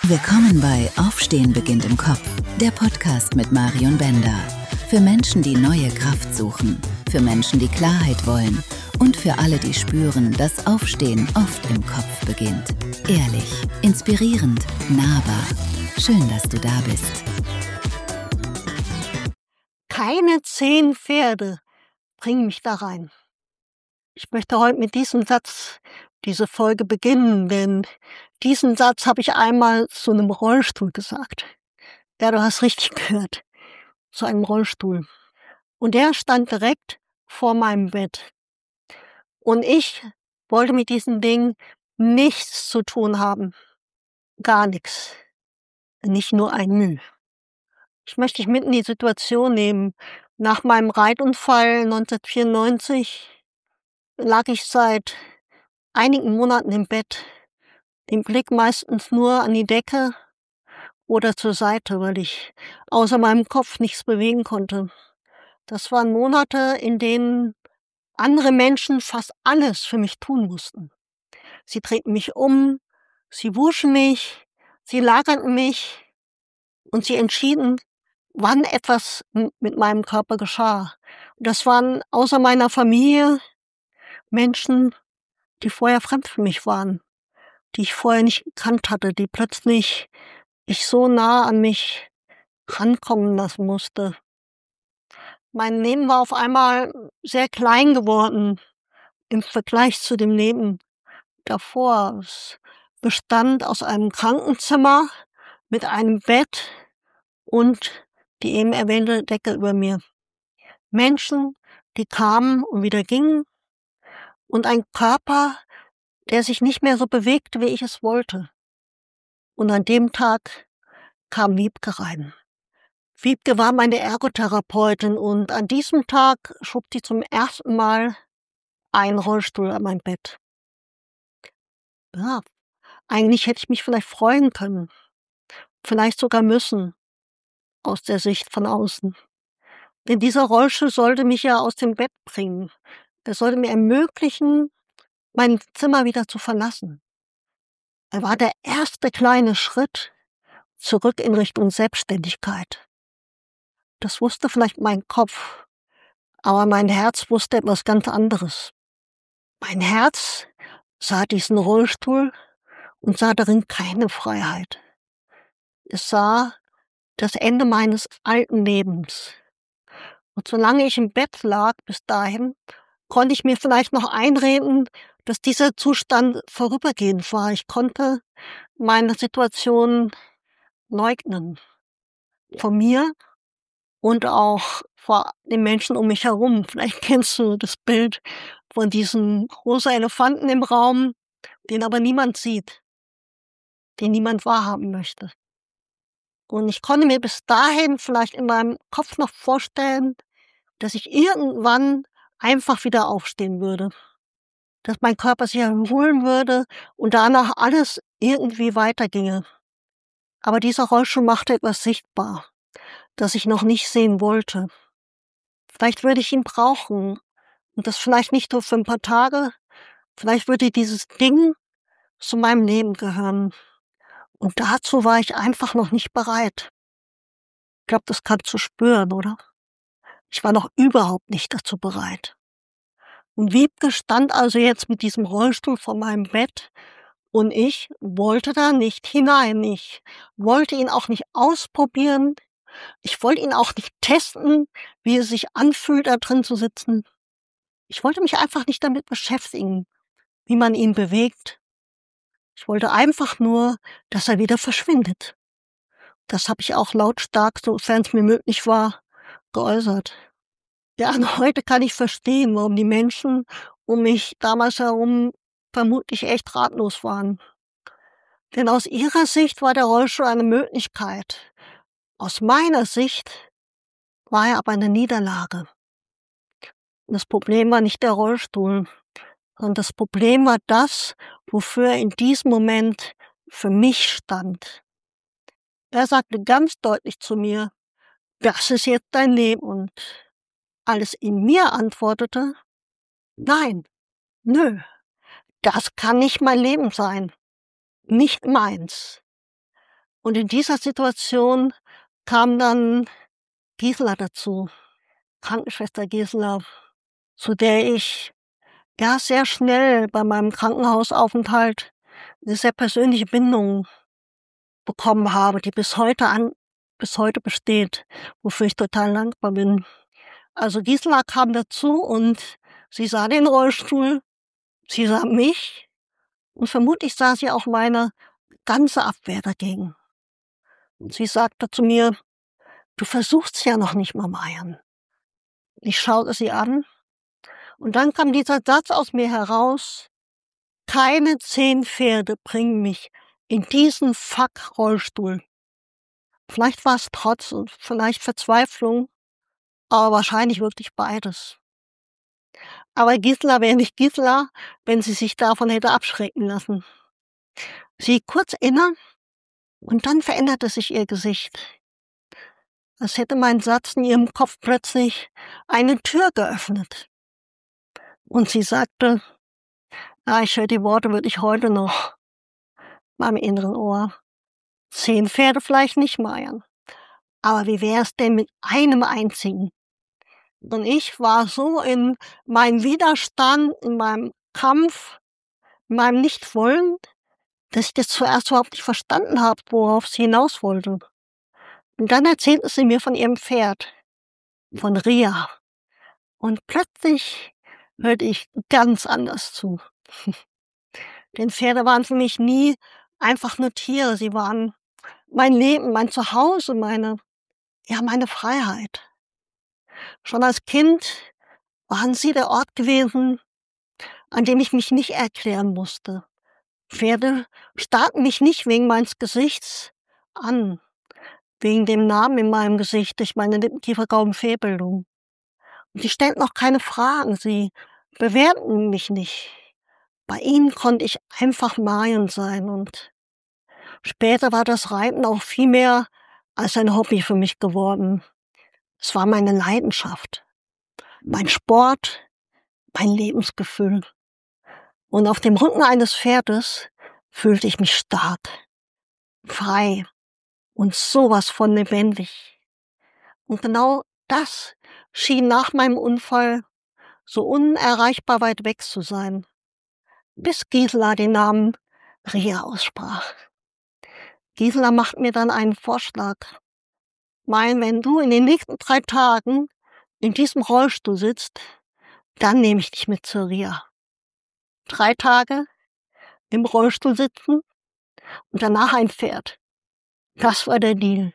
Willkommen bei Aufstehen beginnt im Kopf, der Podcast mit Marion Bender. Für Menschen, die neue Kraft suchen, für Menschen, die Klarheit wollen und für alle, die spüren, dass Aufstehen oft im Kopf beginnt. Ehrlich, inspirierend, nahbar. Schön, dass du da bist. Keine 10 Pferde bringen mich da rein. Ich möchte heute mit diesem Satz diese Folge beginnen, denn diesen Satz habe ich einmal zu einem Rollstuhl gesagt. Ja, du hast richtig gehört, zu einem Rollstuhl. Und der stand direkt vor meinem Bett. Und ich wollte mit diesem Ding nichts zu tun haben. Gar nichts. Nicht nur ein Mühe. Ich möchte dich mit in die Situation nehmen. Nach meinem Reitunfall 1994 lag ich seit einigen Monaten im Bett, den Blick meistens nur an die Decke oder zur Seite, weil ich außer meinem Kopf nichts bewegen konnte. Das waren Monate, in denen andere Menschen fast alles für mich tun mussten. Sie drehten mich um, sie wuschen mich, sie lagerten mich und sie entschieden, wann etwas mit meinem Körper geschah. Und das waren außer meiner Familie Menschen, die vorher fremd für mich waren, die ich vorher nicht gekannt hatte, die plötzlich ich so nah an mich rankommen lassen musste. Mein Leben war auf einmal sehr klein geworden im Vergleich zu dem Leben davor. Es bestand aus einem Krankenzimmer mit einem Bett und die eben erwähnte Decke über mir. Menschen, die kamen und wieder gingen und ein Körper, der sich nicht mehr so bewegte, wie ich es wollte. Und an dem Tag kam Wiebke rein. Wiebke war meine Ergotherapeutin und an diesem Tag schob sie zum ersten Mal einen Rollstuhl an mein Bett. Ja, eigentlich hätte ich mich vielleicht freuen können, vielleicht sogar müssen, aus der Sicht von außen. Denn dieser Rollstuhl sollte mich ja aus dem Bett bringen. Er sollte mir ermöglichen, mein Zimmer wieder zu verlassen. Er war der erste kleine Schritt zurück in Richtung Selbstständigkeit. Das wusste vielleicht mein Kopf, aber mein Herz wusste etwas ganz anderes. Mein Herz sah diesen Rollstuhl und sah darin keine Freiheit. Es sah das Ende meines alten Lebens. Und solange ich im Bett lag bis dahin, konnte ich mir vielleicht noch einreden, dass dieser Zustand vorübergehend war. Ich konnte meine Situation leugnen. Vor mir und auch vor den Menschen um mich herum. Vielleicht kennst du das Bild von diesem rosa Elefanten im Raum, den aber niemand sieht, den niemand wahrhaben möchte. Und ich konnte mir bis dahin vielleicht in meinem Kopf noch vorstellen, dass ich irgendwann einfach wieder aufstehen würde, dass mein Körper sich erholen würde und danach alles irgendwie weiterginge. Aber dieser Rollstuhl machte etwas sichtbar, das ich noch nicht sehen wollte. Vielleicht würde ich ihn brauchen und das vielleicht nicht nur für ein paar Tage, vielleicht würde dieses Ding zu meinem Leben gehören. Und dazu war ich einfach noch nicht bereit. Ich glaube, das kannst du spüren, oder? Ich war noch überhaupt nicht dazu bereit. Und Wiebke stand also jetzt mit diesem Rollstuhl vor meinem Bett und ich wollte da nicht hinein. Ich wollte ihn auch nicht ausprobieren. Ich wollte ihn auch nicht testen, wie es sich anfühlt, da drin zu sitzen. Ich wollte mich einfach nicht damit beschäftigen, wie man ihn bewegt. Ich wollte einfach nur, dass er wieder verschwindet. Das habe ich auch lautstark, sofern es mir möglich war, geäußert. Ja, und heute kann ich verstehen, warum die Menschen um mich damals herum vermutlich echt ratlos waren. Denn aus ihrer Sicht war der Rollstuhl eine Möglichkeit. Aus meiner Sicht war er aber eine Niederlage. Und das Problem war nicht der Rollstuhl, sondern das Problem war das, wofür er in diesem Moment für mich stand. Er sagte ganz deutlich zu mir, das ist jetzt dein Leben. Und alles in mir antwortete, nein, nö, das kann nicht mein Leben sein, nicht meins. Und in dieser Situation kam dann Gisela dazu, Krankenschwester Gisela, zu der ich sehr schnell bei meinem Krankenhausaufenthalt eine sehr persönliche Bindung bekommen habe, die bis heute besteht, wofür ich total dankbar bin. Also Gisela kam dazu und sie sah den Rollstuhl, sie sah mich und vermutlich sah sie auch meine ganze Abwehr dagegen. Und sie sagte zu mir: „Du versuchst ja noch nicht mal, Marion." Ich schaute sie an und dann kam dieser Satz aus mir heraus: „Keine 10 Pferde bringen mich in diesen Fuck-Rollstuhl." Vielleicht war es Trotz und vielleicht Verzweiflung, aber wahrscheinlich wirklich beides. Aber Gisela wäre nicht Gisela, wenn sie sich davon hätte abschrecken lassen. Sie hielt kurz inne und dann veränderte sich ihr Gesicht. Als hätte mein Satz in ihrem Kopf plötzlich eine Tür geöffnet. Und sie sagte: ich höre die Worte wirklich heute noch beim inneren Ohr. 10 Pferde vielleicht nicht, Marion. Aber wie wäre es denn mit einem einzigen? Und ich war so in meinem Widerstand, in meinem Kampf, in meinem Nichtwollen, dass ich das zuerst überhaupt nicht verstanden habe, worauf sie hinaus wollte. Und dann erzählte sie mir von ihrem Pferd, von Ria. Und plötzlich hörte ich ganz anders zu. Denn Pferde waren für mich nie einfach nur Tiere, sie waren mein Leben, mein Zuhause, meine Freiheit. Schon als Kind waren sie der Ort gewesen, an dem ich mich nicht erklären musste. Pferde starrten mich nicht wegen meines Gesichts an, wegen dem Namen in meinem Gesicht, durch meine Lippenkiefer-Gaumen-Fehlbildung. Und sie stellten auch keine Fragen, sie bewerten mich nicht. Bei ihnen konnte ich einfach Marion sein und später war das Reiten auch viel mehr als ein Hobby für mich geworden. Es war meine Leidenschaft, mein Sport, mein Lebensgefühl. Und auf dem Rücken eines Pferdes fühlte ich mich stark, frei und sowas von lebendig. Und genau das schien nach meinem Unfall so unerreichbar weit weg zu sein, bis Gisela den Namen Ria aussprach. Gisela macht mir dann einen Vorschlag. Wenn du in den nächsten 3 Tagen in diesem Rollstuhl sitzt, dann nehme ich dich mit zur Ria. 3 Tage im Rollstuhl sitzen und danach ein Pferd. Das war der Deal.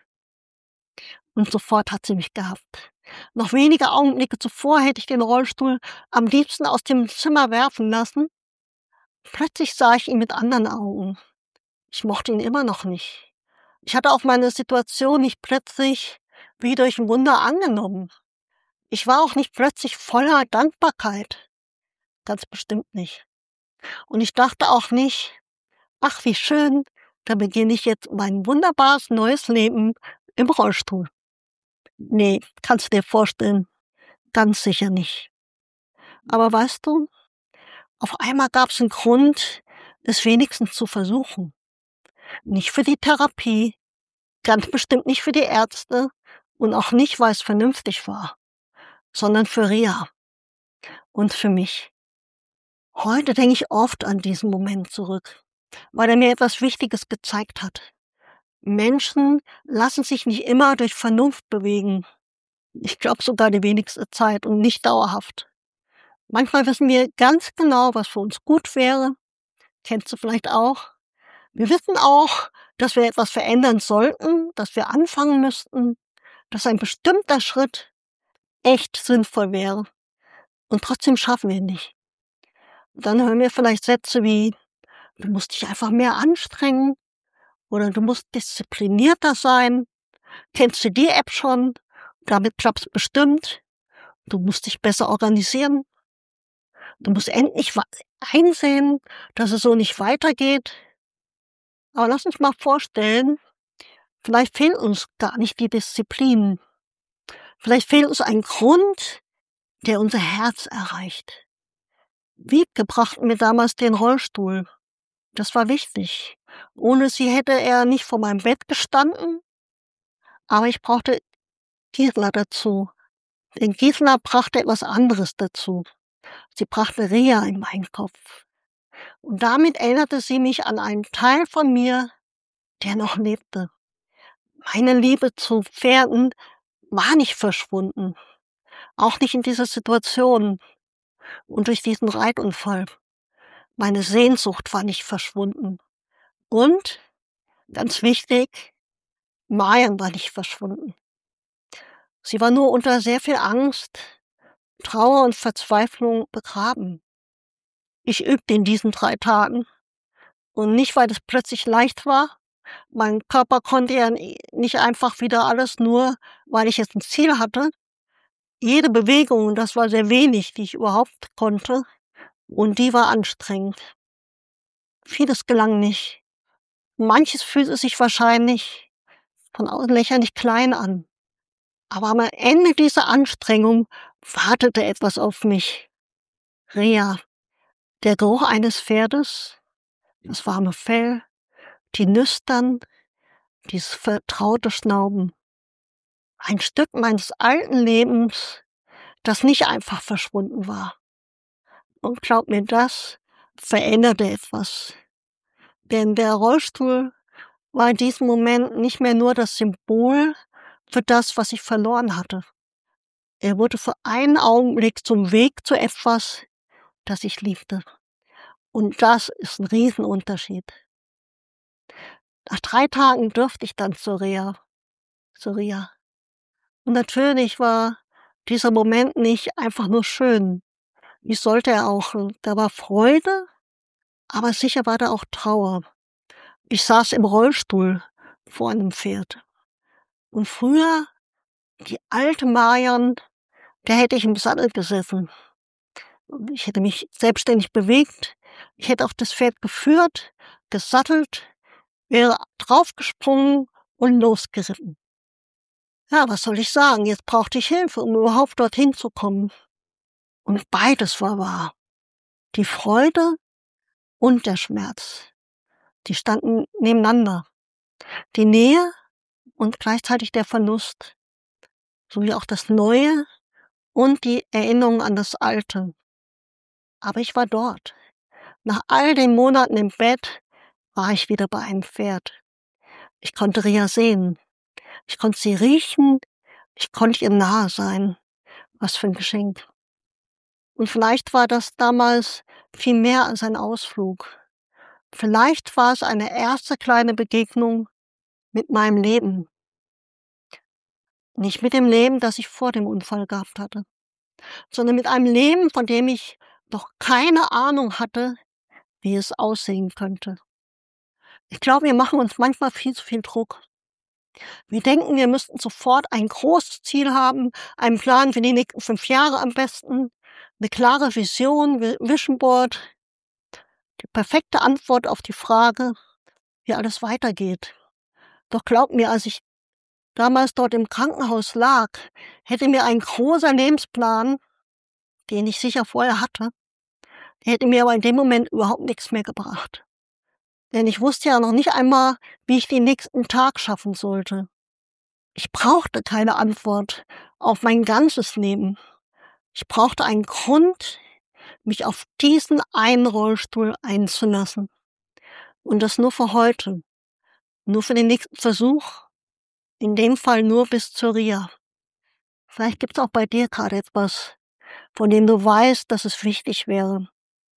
Und sofort hat sie mich gehabt. Noch wenige Augenblicke zuvor hätte ich den Rollstuhl am liebsten aus dem Zimmer werfen lassen. Plötzlich sah ich ihn mit anderen Augen. Ich mochte ihn immer noch nicht. Ich hatte auch meine Situation nicht plötzlich wie durch ein Wunder angenommen. Ich war auch nicht plötzlich voller Dankbarkeit. Ganz bestimmt nicht. Und ich dachte auch nicht: ach, wie schön, da beginne ich jetzt mein wunderbares neues Leben im Rollstuhl. Nee, kannst du dir vorstellen, ganz sicher nicht. Aber weißt du, auf einmal gab es einen Grund, es wenigstens zu versuchen. Nicht für die Therapie, ganz bestimmt nicht für die Ärzte und auch nicht, weil es vernünftig war, sondern für Ria und für mich. Heute denke ich oft an diesen Moment zurück, weil er mir etwas Wichtiges gezeigt hat. Menschen lassen sich nicht immer durch Vernunft bewegen. Ich glaube sogar die wenigste Zeit und nicht dauerhaft. Manchmal wissen wir ganz genau, was für uns gut wäre. Kennst du vielleicht auch? Wir wissen auch, dass wir etwas verändern sollten, dass wir anfangen müssten, dass ein bestimmter Schritt echt sinnvoll wäre. Und trotzdem schaffen wir ihn nicht. Dann hören wir vielleicht Sätze wie: du musst dich einfach mehr anstrengen oder du musst disziplinierter sein. Kennst du die App schon? Damit klappt's bestimmt. Du musst dich besser organisieren. Du musst endlich einsehen, dass es so nicht weitergeht. Aber lass uns mal vorstellen, vielleicht fehlt uns gar nicht die Disziplin. Vielleicht fehlt uns ein Grund, der unser Herz erreicht. Wiebke brachte mir damals den Rollstuhl. Das war wichtig. Ohne sie hätte er nicht vor meinem Bett gestanden, aber ich brauchte Gisela dazu. Denn Gisela brachte etwas anderes dazu. Sie brachte Rea in meinen Kopf. Und damit erinnerte sie mich an einen Teil von mir, der noch lebte. Meine Liebe zu Pferden war nicht verschwunden. Auch nicht in dieser Situation und durch diesen Reitunfall. Meine Sehnsucht war nicht verschwunden. Und, ganz wichtig, Marion war nicht verschwunden. Sie war nur unter sehr viel Angst, Trauer und Verzweiflung begraben. Ich übte in diesen 3 Tagen. Und nicht, weil es plötzlich leicht war. Mein Körper konnte ja nicht einfach wieder alles, nur weil ich jetzt ein Ziel hatte. Jede Bewegung, und das war sehr wenig, die ich überhaupt konnte, und die war anstrengend. Vieles gelang nicht. Manches fühlte sich wahrscheinlich von außen lächerlich klein an. Aber am Ende dieser Anstrengung wartete etwas auf mich. Rea, der Geruch eines Pferdes, das warme Fell, die Nüstern, dieses vertraute Schnauben. Ein Stück meines alten Lebens, das nicht einfach verschwunden war. Und glaub mir, das veränderte etwas. Denn der Rollstuhl war in diesem Moment nicht mehr nur das Symbol für das, was ich verloren hatte. Er wurde für einen Augenblick zum Weg zu etwas, das ich liebte. Und das ist ein Riesenunterschied. Nach 3 Tagen durfte ich dann zur Rea. Und natürlich war dieser Moment nicht einfach nur schön. Wie sollte er auch? Da war Freude, aber sicher war da auch Trauer. Ich saß im Rollstuhl vor einem Pferd. Und früher, die alte Marion, da hätte ich im Sattel gesessen. Ich hätte mich selbstständig bewegt. Ich hätte auch das Pferd geführt, gesattelt, wäre draufgesprungen und losgeritten. Ja, was soll ich sagen? Jetzt brauchte ich Hilfe, um überhaupt dorthin zu kommen. Und beides war wahr. Die Freude und der Schmerz. Die standen nebeneinander. Die Nähe und gleichzeitig der Verlust. Sowie auch das Neue und die Erinnerung an das Alte. Aber ich war dort. Nach all den Monaten im Bett war ich wieder bei einem Pferd. Ich konnte Rea sehen. Ich konnte sie riechen. Ich konnte ihr nahe sein. Was für ein Geschenk. Und vielleicht war das damals viel mehr als ein Ausflug. Vielleicht war es eine erste kleine Begegnung mit meinem Leben. Nicht mit dem Leben, das ich vor dem Unfall gehabt hatte, sondern mit einem Leben, von dem ich noch keine Ahnung hatte, wie es aussehen könnte. Ich glaube, wir machen uns manchmal viel zu viel Druck. Wir denken, wir müssten sofort ein großes Ziel haben, einen Plan für die nächsten 5 Jahre am besten, eine klare Vision, Vision Board, die perfekte Antwort auf die Frage, wie alles weitergeht. Doch glaub mir, als ich damals dort im Krankenhaus lag, hätte mir ein großer Lebensplan, den ich sicher vorher hatte, der hätte mir aber in dem Moment überhaupt nichts mehr gebracht. Denn ich wusste ja noch nicht einmal, wie ich den nächsten Tag schaffen sollte. Ich brauchte keine Antwort auf mein ganzes Leben. Ich brauchte einen Grund, mich auf diesen einen Rollstuhl einzulassen. Und das nur für heute. Nur für den nächsten Versuch. In dem Fall nur bis zur Rea. Vielleicht gibt es auch bei dir gerade etwas, von dem du weißt, dass es wichtig wäre.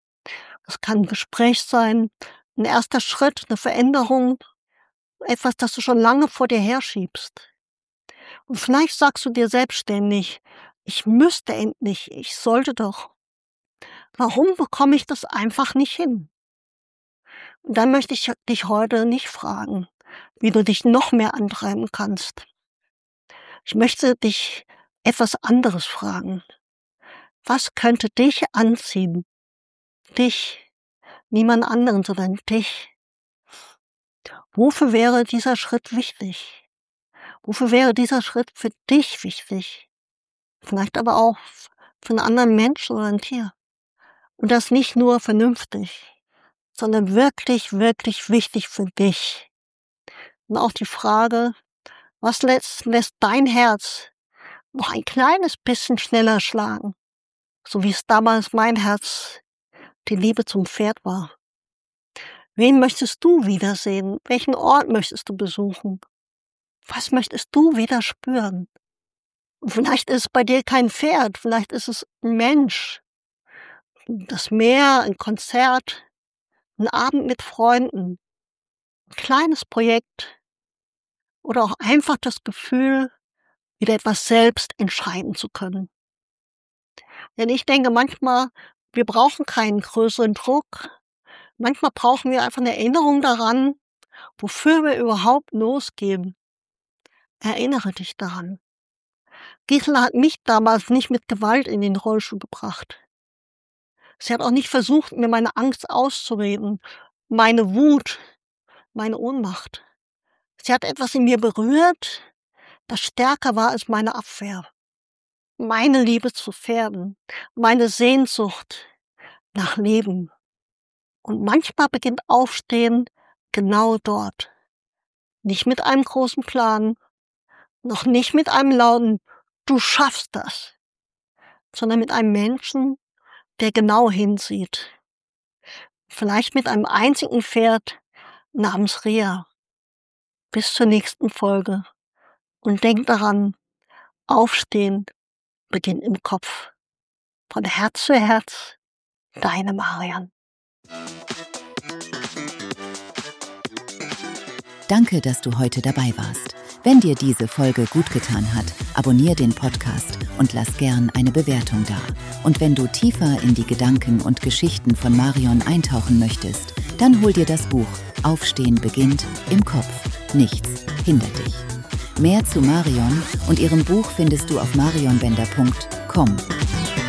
Es kann ein Gespräch sein, ein erster Schritt, eine Veränderung, etwas, das du schon lange vor dir herschiebst. Und vielleicht sagst du dir selbstständig, ich müsste endlich, ich sollte doch. Warum bekomme ich das einfach nicht hin? Und dann möchte ich dich heute nicht fragen, wie du dich noch mehr antreiben kannst. Ich möchte dich etwas anderes fragen. Was könnte dich anziehen? Dich, niemand anderen, sondern dich. Wofür wäre dieser Schritt wichtig? Wofür wäre dieser Schritt für dich wichtig? Vielleicht aber auch für einen anderen Menschen oder ein Tier. Und das nicht nur vernünftig, sondern wirklich, wirklich wichtig für dich. Und auch die Frage, was lässt dein Herz noch ein kleines bisschen schneller schlagen, so wie es damals mein Herz, die Liebe zum Pferd war. Wen möchtest du wiedersehen? Welchen Ort möchtest du besuchen? Was möchtest du wieder spüren? Und vielleicht ist es bei dir kein Pferd, vielleicht ist es ein Mensch, das Meer, ein Konzert, ein Abend mit Freunden, ein kleines Projekt oder auch einfach das Gefühl, wieder etwas selbst entscheiden zu können. Denn ich denke manchmal, wir brauchen keinen größeren Druck. Manchmal brauchen wir einfach eine Erinnerung daran, wofür wir überhaupt losgehen. Erinnere dich daran. Gisela hat mich damals nicht mit Gewalt in den Rollstuhl gebracht. Sie hat auch nicht versucht, mir meine Angst auszureden, meine Wut, meine Ohnmacht. Sie hat etwas in mir berührt, das stärker war als meine Abwehr. Meine Liebe zu Pferden, meine Sehnsucht nach Leben. Und manchmal beginnt Aufstehen genau dort. Nicht mit einem großen Plan, noch nicht mit einem lauten „Du schaffst das“, sondern mit einem Menschen, der genau hinsieht. Vielleicht mit einem einzigen Pferd namens Rea. Bis zur nächsten Folge. Und denk daran, Aufstehen beginnt im Kopf. Von Herz zu Herz, deine Marion. Danke, dass du heute dabei warst. Wenn dir diese Folge gut getan hat, abonniere den Podcast und lass gern eine Bewertung da. Und wenn du tiefer in die Gedanken und Geschichten von Marion eintauchen möchtest, dann hol dir das Buch Aufstehen beginnt im Kopf. Nichts hindert dich. Mehr zu Marion und ihrem Buch findest du auf marionbender.com.